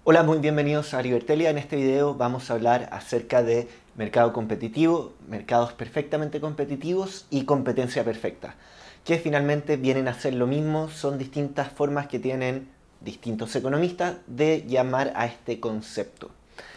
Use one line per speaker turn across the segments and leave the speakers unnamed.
Hola, muy bienvenidos a Libertelia. En este video vamos a hablar acerca de mercado competitivo, mercados perfectamente competitivos y competencia perfecta, que finalmente vienen a ser lo mismo, son distintas formas que tienen distintos economistas de llamar a este concepto.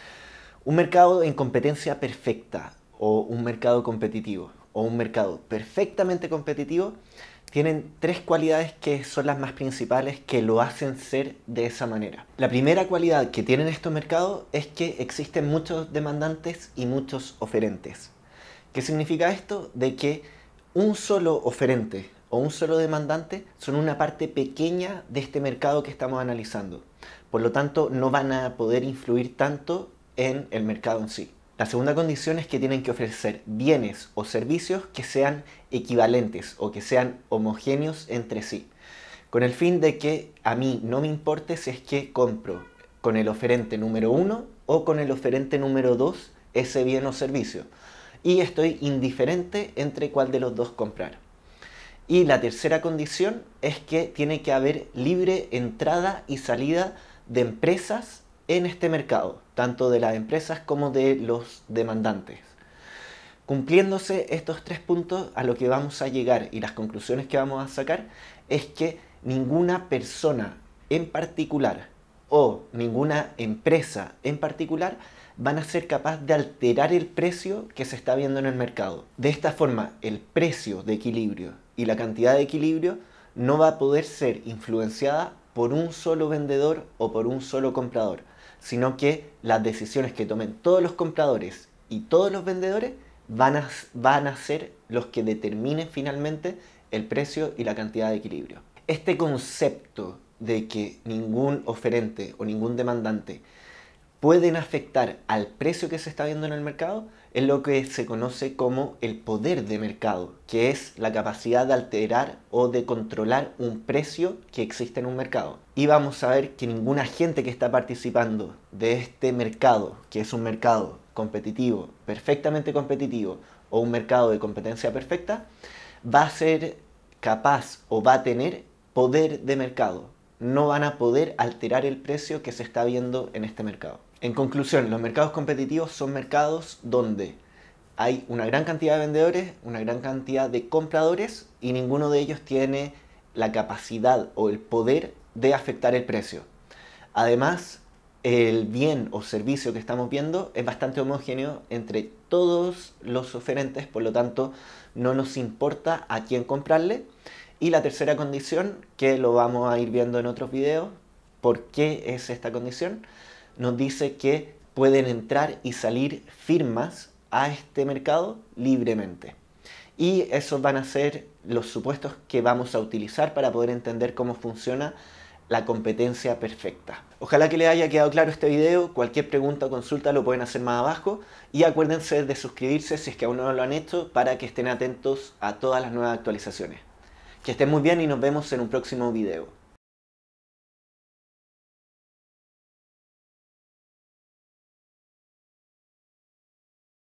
Un mercado en competencia perfecta o un mercado competitivo o un mercado perfectamente competitivo tienen tres cualidades que son las más principales que lo hacen ser de esa manera. La primera cualidad que tienen estos mercados es que existen muchos demandantes y muchos oferentes. ¿Qué significa esto? De que un solo oferente o un solo demandante son una parte pequeña de este mercado que estamos analizando. Por lo tanto, no van a poder influir tanto en el mercado en sí. La segunda condición es que tienen que ofrecer bienes o servicios que sean equivalentes o que sean homogéneos entre sí, con el fin de que a mí no me importe si es que compro con el oferente número 1 o con el oferente número 2 ese bien o servicio, y estoy indiferente entre cuál de los dos comprar. Y la tercera condición es que tiene que haber libre entrada y salida de empresas en este mercado, tanto de las empresas como de los demandantes. Cumpliéndose estos tres puntos, a lo que vamos a llegar y las conclusiones que vamos a sacar es que ninguna persona en particular o ninguna empresa en particular van a ser capaz de alterar el precio que se está viendo en el mercado. De esta forma, el precio de equilibrio y la cantidad de equilibrio no va a poder ser influenciada por un solo vendedor o por un solo comprador, sino que las decisiones que tomen todos los compradores y todos los vendedores van a ser los que determinen finalmente el precio y la cantidad de equilibrio. Este concepto de que ningún oferente o ningún demandante pueden afectar al precio que se está viendo en el mercado es lo que se conoce como el poder de mercado, que es la capacidad de alterar o de controlar un precio que existe en un mercado. Y vamos a ver que ningún agente que está participando de este mercado, que es un mercado competitivo, perfectamente competitivo, o un mercado de competencia perfecta, va a ser capaz o va a tener poder de mercado. No van a poder alterar el precio que se está viendo en este mercado. En conclusión, los mercados competitivos son mercados donde hay una gran cantidad de vendedores, una gran cantidad de compradores y ninguno de ellos tiene la capacidad o el poder de afectar el precio. Además, el bien o servicio que estamos viendo es bastante homogéneo entre todos los oferentes, por lo tanto no nos importa a quién comprarle. Y la tercera condición, que lo vamos a ir viendo en otros videos, ¿por qué es esta condición? Nos dice que pueden entrar y salir firmas a este mercado libremente. Y esos van a ser los supuestos que vamos a utilizar para poder entender cómo funciona la competencia perfecta. Ojalá que les haya quedado claro este video. Cualquier pregunta o consulta lo pueden hacer más abajo. Y acuérdense de suscribirse si es que aún no lo han hecho para que estén atentos a todas las nuevas actualizaciones. Que estén muy bien y nos vemos en un próximo video.